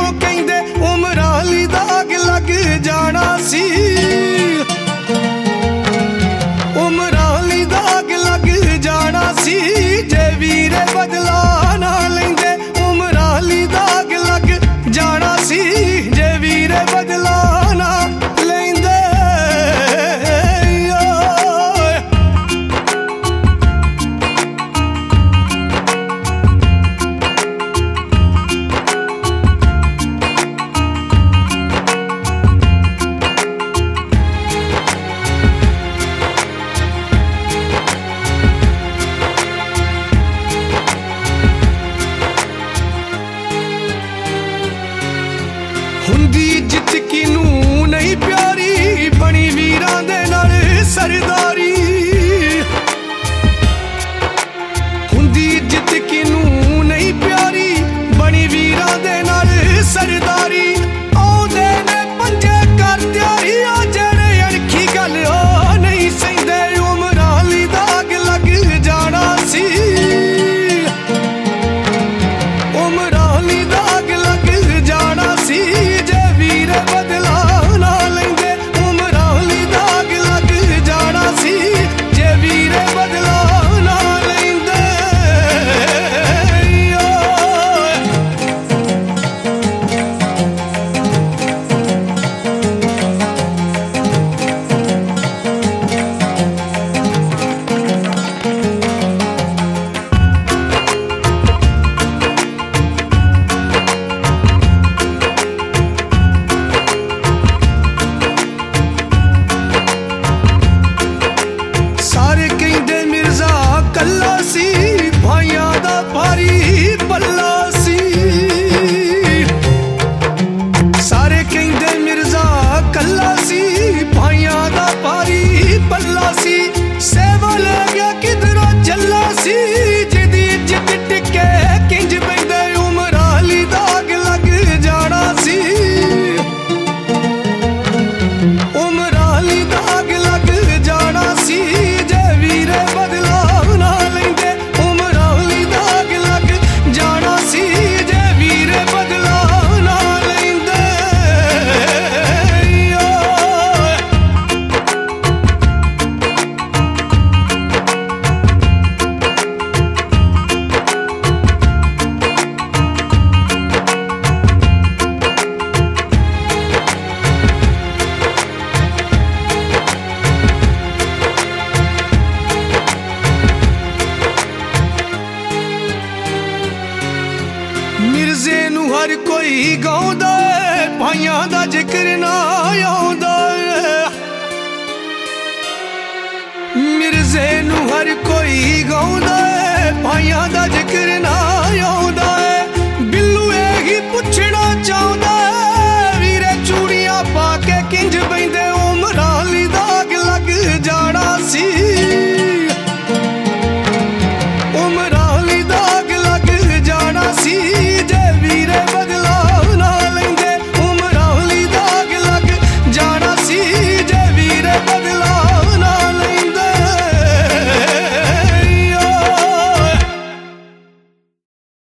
कहंदे उमरां लई दाग लग जाना सी, उमरां लई दाग लग जाना सी। जे वीरे बदला ना लेंदे उमरां लई दाग लग जाना सी, जे वीरे बदला ना लेंदे। हुंदी इज्जत किनू नहीं प्यारी, बनी वीरां दे नाल सरदारी। हुंदी इज्जत किनू नहीं प्यारी, बनी वीरां दे नाल सरदारी। आउंदे ने पंजे कर त्यारी, आ जेड़े अणखी गल ओ नहीं सहिंदे उमरां लई दाग लग जाना सी, उमरां लई दाग लग जाना सी। जे वीरे बदला ना लेंदे उमरां लई दाग लग जाना सी, जे वीरे बदला ना लेंदे। सारे कहंदे मिर्जा कल्ला सी, भाइयां दा भारी पल्ला सी। सारे कहंदे मिर्जा कल्ला सी, भाइयां दा भारी पल्ला सी। सेवा ले गया किधरों जल्ला सी, जिदी इज्जत टिके किंज बैंदे उमरां लई दाग लग जाना सी, उमरां लई दाग लग जाना सी। जे वीरे बदला ना लेंदे उमरां लई दाग लग जाना सी, जे वीरे बदला ना लेंदे। मिर्जे नू हर कोई गाउंदा है, भाइयां दा जिक्र ना आउंदा है। मिर्जे नू हर कोई गाउंदा है, भाइयां दा जिक्र ना